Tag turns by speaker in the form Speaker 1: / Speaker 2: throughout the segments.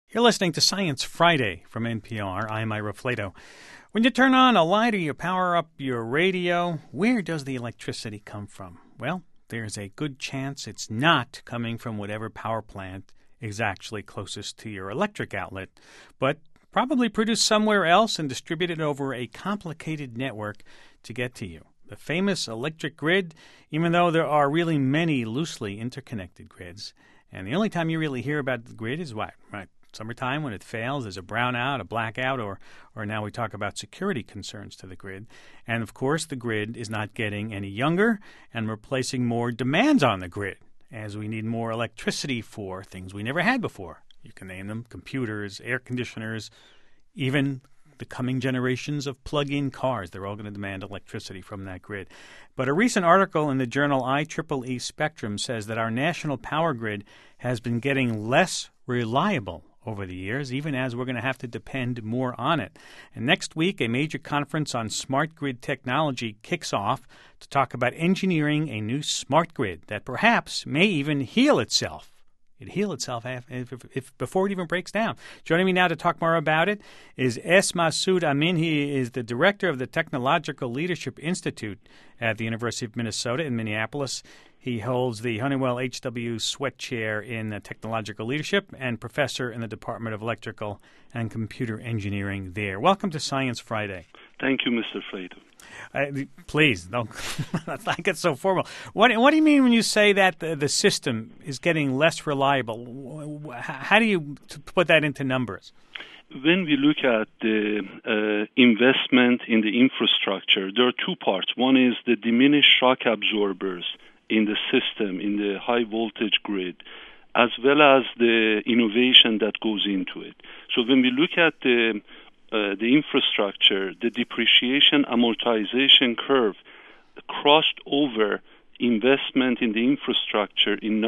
Speaker 1: You're listening to Science Friday from NPR. I'm Ira Flato. When you turn on a light or you power up your radio, where does the electricity come from? Well, there's a good chance it's not coming from whatever power plant is actually closest to your electric outlet, but probably produced somewhere else and distributed over a complicated network to get to you. The famous electric grid, even though there are really many loosely interconnected grids. And the only time you really hear about the grid is what? Right. Summertime when it fails, there's a brownout, a blackout, or now we talk about security concerns to the grid. And, of course, the grid is not getting any younger, and we're placing more demands on the grid as we need more electricity for things we never had before. You can name them computers, air conditioners, even the coming generations of plug-in cars. They're all going to demand electricity from that grid. But a recent article in the journal IEEE Spectrum says that our national power grid has been getting less reliable over the years, even as we're going to have to depend more on it. And next week, a major conference on smart grid technology kicks off to talk about engineering a new smart grid that perhaps may even heal itself. It'd heal itself if before it even breaks down. Joining me now to talk more about it is S. Masoud Amin. He is the director of the Technological Leadership Institute at the University of Minnesota in Minneapolis. He holds the Honeywell H.W. Sweat Chair in Technological Leadership and professor in the Department of Electrical and Computer Engineering there. Welcome to Science Friday.
Speaker 2: Thank you, Mr. Flato.
Speaker 1: Please, don't not get so formal. What do you mean when you say that the system is getting less reliable? How do you put that into numbers?
Speaker 2: When we look at the investment in the infrastructure, there are two parts. One is the diminished shock absorbers in the system, in the high voltage grid, as well as the innovation that goes into it. So when we look at the infrastructure, the depreciation amortization curve crossed over investment in the infrastructure in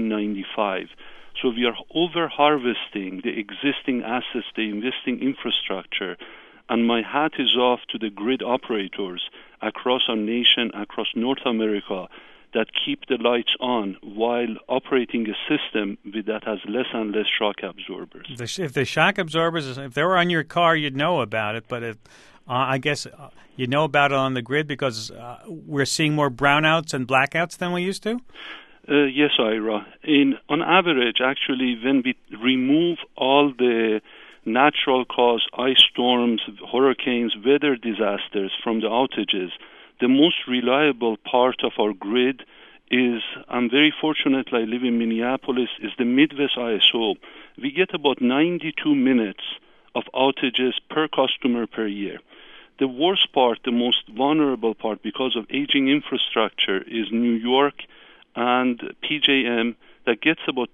Speaker 2: 1995. So we are over-harvesting the existing assets, the existing infrastructure, and my hat is off to the grid operators across our nation, across North America, that keep the lights on while operating a system that has less and less shock absorbers.
Speaker 1: If the shock absorbers, if they were on your car, you'd know about it, but I guess you know about it on the grid because we're seeing more brownouts and blackouts than we used to?
Speaker 2: Yes, Ira. On average, actually, when we remove all the natural cause ice storms, hurricanes, weather disasters from the outages, the most reliable part of our grid is, I'm very fortunate I live in Minneapolis, is the Midwest ISO. We get about 92 minutes of outages per customer per year. The worst part, the most vulnerable part because of aging infrastructure is New York and PJM that gets about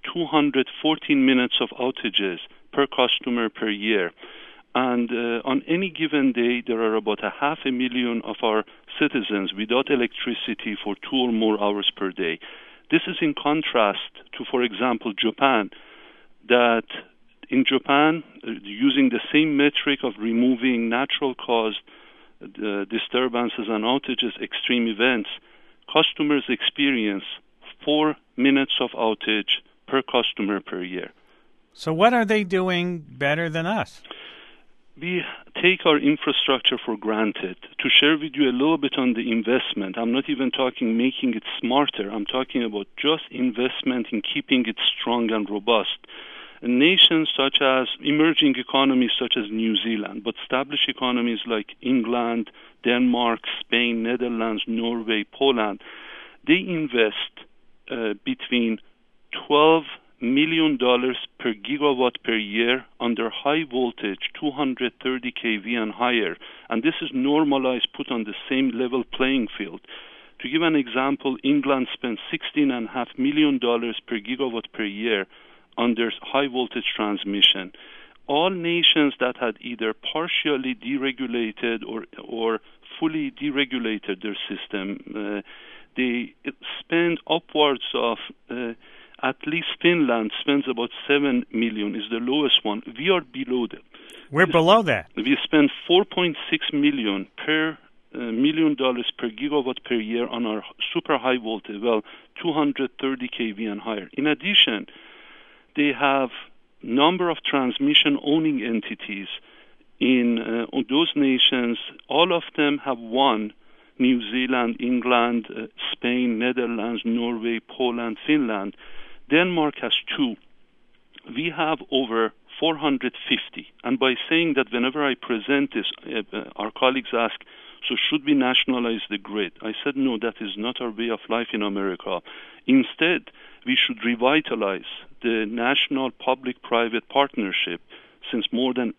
Speaker 2: 214 minutes of outages per customer per year. And on any given day, there are about 500,000 of our citizens without electricity for 2 or more hours per day. This is in contrast to, for example, Japan, that in Japan, using the same metric of removing natural caused disturbances and outages, extreme events, customers experience 4 minutes of outage per customer per year.
Speaker 1: So what are they doing better than us?
Speaker 2: We take our infrastructure for granted. To share with you a little bit on the investment, I'm not even talking making it smarter. I'm talking about just investment in keeping it strong and robust. Nations such as emerging economies such as New Zealand, but established economies like England, Denmark, Spain, Netherlands, Norway, Poland, they invest between $12 million per gigawatt per year under high voltage, 230 kV and higher. And this is normalized, put on the same level playing field. To give an example, England spent $16.5 million per gigawatt per year under high voltage transmission. All nations that had either partially deregulated or fully deregulated their system, they spend upwards of at least Finland spends about 7 million, is the lowest one. We are below them.
Speaker 1: We're below that.
Speaker 2: We spend $4.6 million per $1 million per gigawatt per year on our super high voltage, 230 kV and higher. In addition, they have number of transmission owning entities in those nations, all of them have won: New Zealand, England, Spain, Netherlands, Norway, Poland, Finland. Denmark has 2. We have over 450. And by saying that, whenever I present this, our colleagues ask, so should we nationalize the grid? I said, no, that is not our way of life in America. Instead, we should revitalize the national public-private partnership, since more than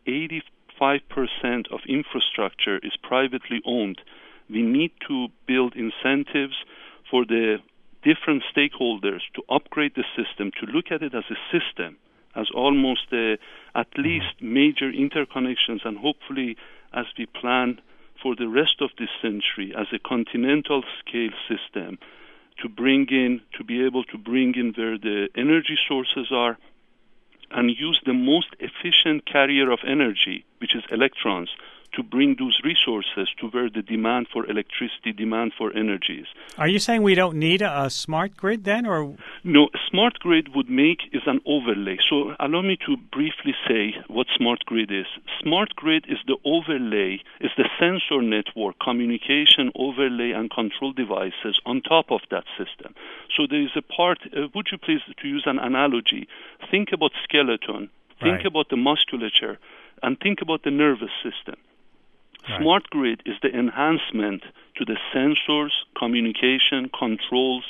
Speaker 2: 85% of infrastructure is privately owned. We need to build incentives for the different stakeholders to upgrade the system, to look at it as a system, as almost at least major interconnections, and hopefully, as we plan for the rest of this century, as a continental scale system, to be able to bring in where the energy sources are and use the most efficient carrier of energy, which is electrons, to bring those resources to where the demand for electricity, demand for energy is.
Speaker 1: Are you saying we don't need a smart grid then, or?
Speaker 2: No, a smart grid is an overlay. So allow me to briefly say what smart grid is. Smart grid is the overlay, is the sensor network, communication overlay and control devices on top of that system. So there is a part, would you please, to use an analogy, think about skeleton, think
Speaker 1: Right.
Speaker 2: about the musculature, and think about the nervous system.
Speaker 1: Right.
Speaker 2: Smart grid is the enhancement to the sensors, communication, controls,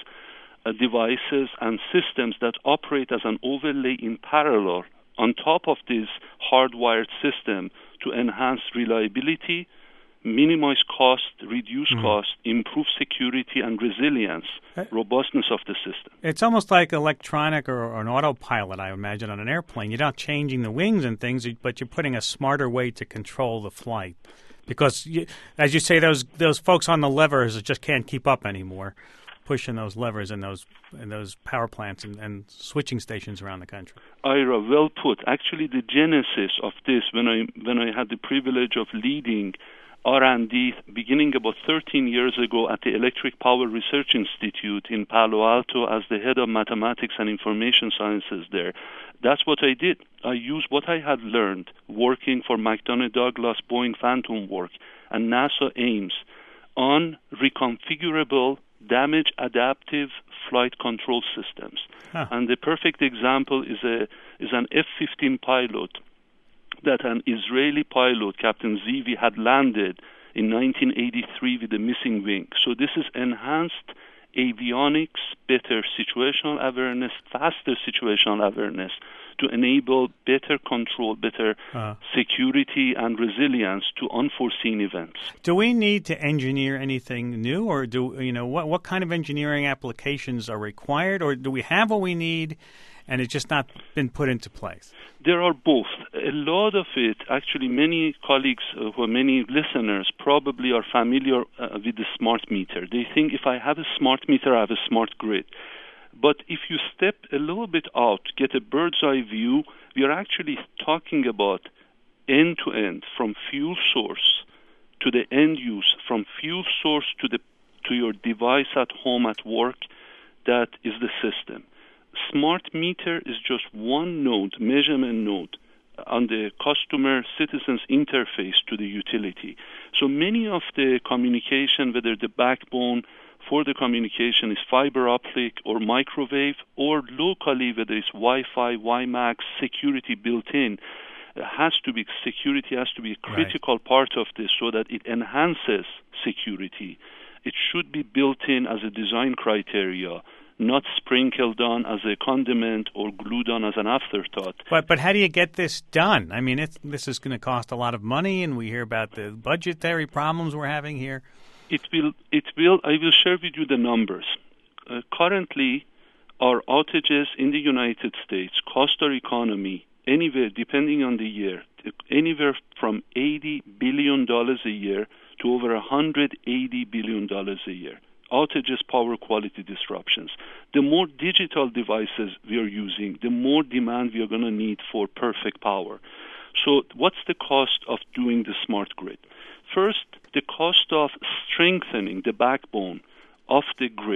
Speaker 2: devices, and systems that operate as an overlay in parallel on top of this hardwired system to enhance reliability, minimize cost, reduce cost, improve security and resilience, robustness of the system.
Speaker 1: It's almost like electronic or an autopilot, I imagine, on an airplane. You're not changing the wings and things, but you're putting a smarter way to control the flight. Because, as you say, those folks on the levers just can't keep up anymore, pushing those levers in those power plants and switching stations around the country.
Speaker 2: Ira, well put. Actually, the genesis of this, when I had the privilege of leading R&D beginning about 13 years ago at the Electric Power Research Institute in Palo Alto as the head of mathematics and information sciences there. That's what I did. I used what I had learned working for McDonnell Douglas, Boeing Phantom work, and NASA Ames on reconfigurable, damage adaptive flight control systems.
Speaker 1: Huh.
Speaker 2: And the perfect example is an F-15 pilot that an Israeli pilot, Captain Zivi, had landed in 1983 with a missing wing. So this is enhanced avionics, better situational awareness, faster situational awareness to enable better control, better security and resilience to unforeseen events.
Speaker 1: Do we need to engineer anything new, or what kind of engineering applications are required, or do we have what we need and it's just not been put into place?
Speaker 2: There are both. A lot of it, actually, many colleagues, many listeners probably are familiar with the smart meter. They think if I have a smart meter, I have a smart grid. But if you step a little bit out, get a bird's eye view, we are actually talking about end-to-end, from fuel source to the end use, from fuel source to your device at home, at work. That is the system. Smart meter is just one node, measurement node, on the customer citizen's interface to the utility. So many of the communication, whether the backbone for the communication is fiber optic or microwave, or locally, whether it's Wi-Fi, WiMAX, security built in, security has to be a critical part of this so that it enhances security. It should be built in as a design criteria, not sprinkled on as a condiment or glued on as an afterthought.
Speaker 1: But how do you get this done? I mean, this is going to cost a lot of money, and we hear about the budgetary problems we're having here.
Speaker 2: It will. I will share with you the numbers. Currently, our outages in the United States cost our economy anywhere, depending on the year, anywhere from $80 billion a year to over $180 billion a year. Outages, power quality disruptions. The more digital devices we are using, the more demand we are going to need for perfect power. So what's the cost of doing the smart grid? First, the cost of strengthening the backbone of the grid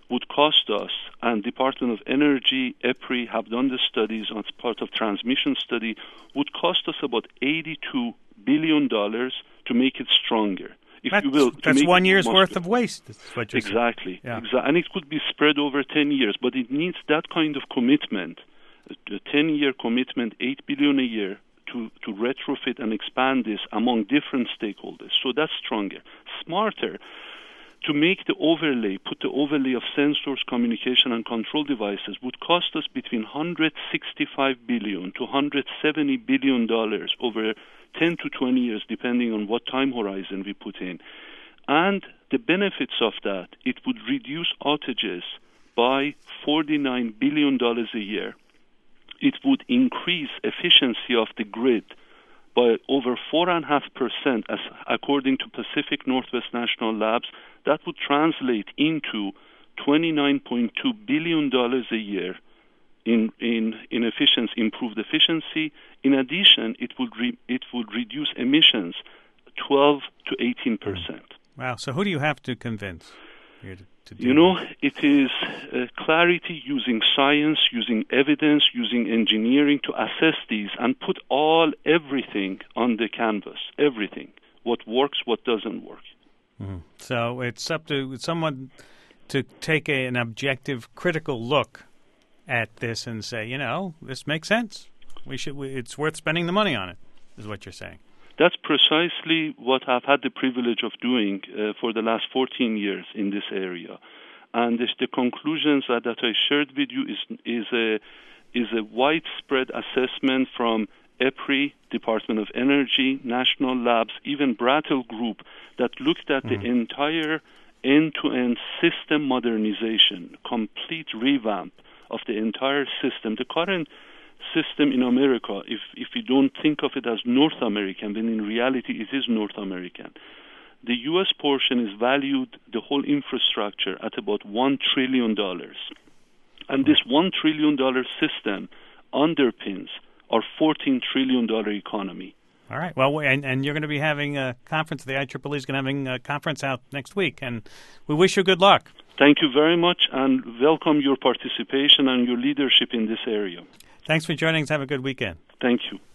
Speaker 2: would cost us, and Department of Energy, EPRI have done the studies as part of transmission study, would cost us about $82 billion to make it stronger. If you will,
Speaker 1: that's 1 year's worth of waste. That's what you're
Speaker 2: exactly.
Speaker 1: Yeah.
Speaker 2: And it could be spread over 10 years, but it needs that kind of commitment, a 10-year commitment, $8 billion a year, to retrofit and expand this among different stakeholders. So that's stronger. Smarter, to make the overlay, put the overlay of sensors, communication, and control devices would cost us between $165 billion to $170 billion over 10 to 20 years, depending on what time horizon we put in. And the benefits of that, it would reduce outages by $49 billion a year. It would increase efficiency of the grid by over 4.5%, as according to Pacific Northwest National Labs. That would translate into $29.2 billion a year in efficiency, improved efficiency. In addition, it would reduce emissions 12 to 18%.
Speaker 1: Wow! So who do you have to convince?
Speaker 2: It is clarity, using science, using evidence, using engineering to assess these and put everything on the canvas, everything, what works, what doesn't work.
Speaker 1: Mm-hmm. So it's up to someone to take an objective, critical look at this and say, this makes sense. It's worth spending the money on it, is what you're saying.
Speaker 2: That's precisely what I've had the privilege of doing for the last 14 years in this area. And the conclusions that I shared with you is a widespread assessment from EPRI, Department of Energy, National Labs, even Brattle Group, that looked at the entire end-to-end system modernization, complete revamp of the entire system. The current system in America, if you don't think of it as North American, then in reality it is North American. The U.S. portion is valued, the whole infrastructure, at about $1 trillion. And this $1 trillion system underpins our $14 trillion economy.
Speaker 1: All right. Well, and you're going to be having a conference. The IEEE is going to be having a conference out next week, and we wish you good luck.
Speaker 2: Thank you very much, and welcome your participation and your leadership in this area.
Speaker 1: Thanks for joining us. Have a good weekend.
Speaker 2: Thank you.